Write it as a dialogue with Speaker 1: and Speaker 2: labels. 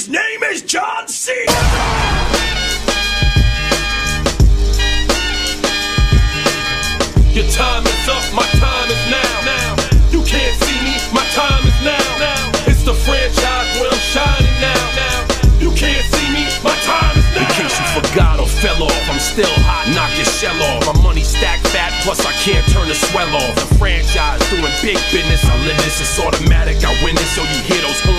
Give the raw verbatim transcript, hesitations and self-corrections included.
Speaker 1: His name is John Cena!
Speaker 2: Your time is up, my time is now. Now you can't see me, my time is now. Now it's the franchise where I'm shining now. Now you can't see me, my time is now. In case you forgot or fell off, I'm still hot, knock your shell off. My money stacked fat, plus I can't turn the swell off. The franchise doing big business, I live this, it's automatic. I win this, so you hear those